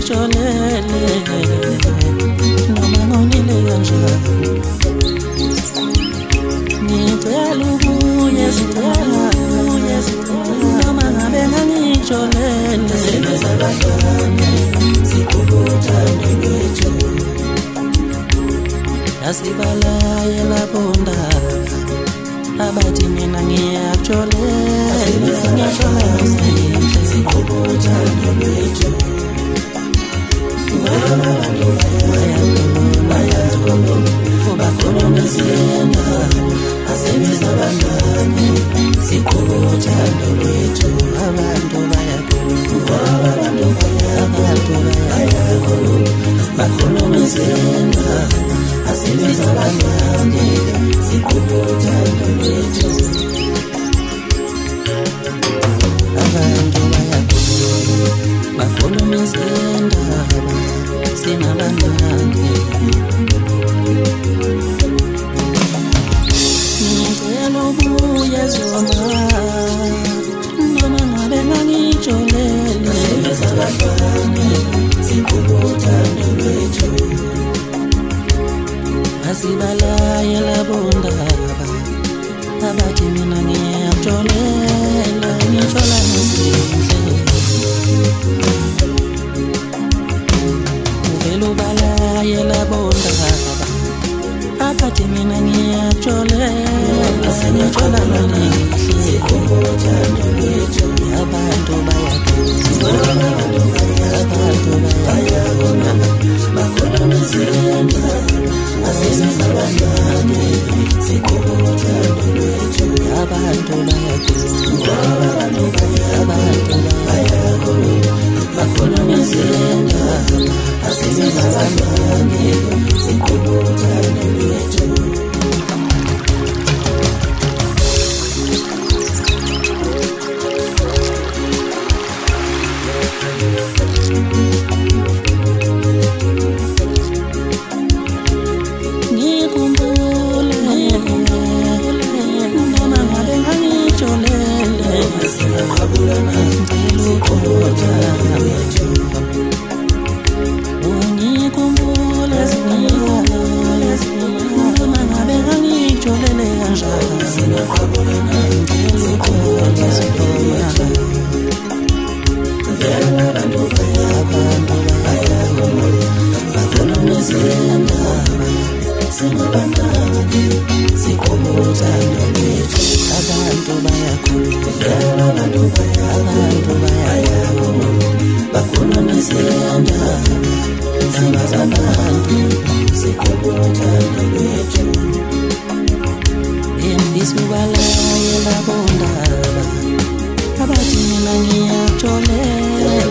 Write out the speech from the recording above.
ngitholele noma ngonile kanjani ngicela ubuye noma ngabe ngangitholele sebezabadlane sikhubuthane lwethu asibalaye lapho ndaba abathi mina ngiyakutholela sikhubuthane lwethu bakhuluma siyena asebezabadlane sikhubuthane lwethu abantu bayakhuluma bakhuluma siyena asebezabadlane sikhubuthane lwethu abantu bayakhuluma bakhuluma izindaba sinabangane ngicela ubuye zoma noma ngabe ngangitholele sebezabadlane sikhubuthane lwethu asibalaye labo ndaba abathi mina ngiyakutholela ngithola ngezinhle uvela ubalaye labo ndaba abathi mina ngiyakutholela sengithola nelihle sikhubuthane lwethu abantu bayakhuluma bakhuluma izindaba asebezabadlane sikhubuthane lwethu abantu bayakhuluma bakhuluma izindaba asebezabadlane sikhubuthane lwethu isubalaye labo ndaba abathi mina ngiyakutholela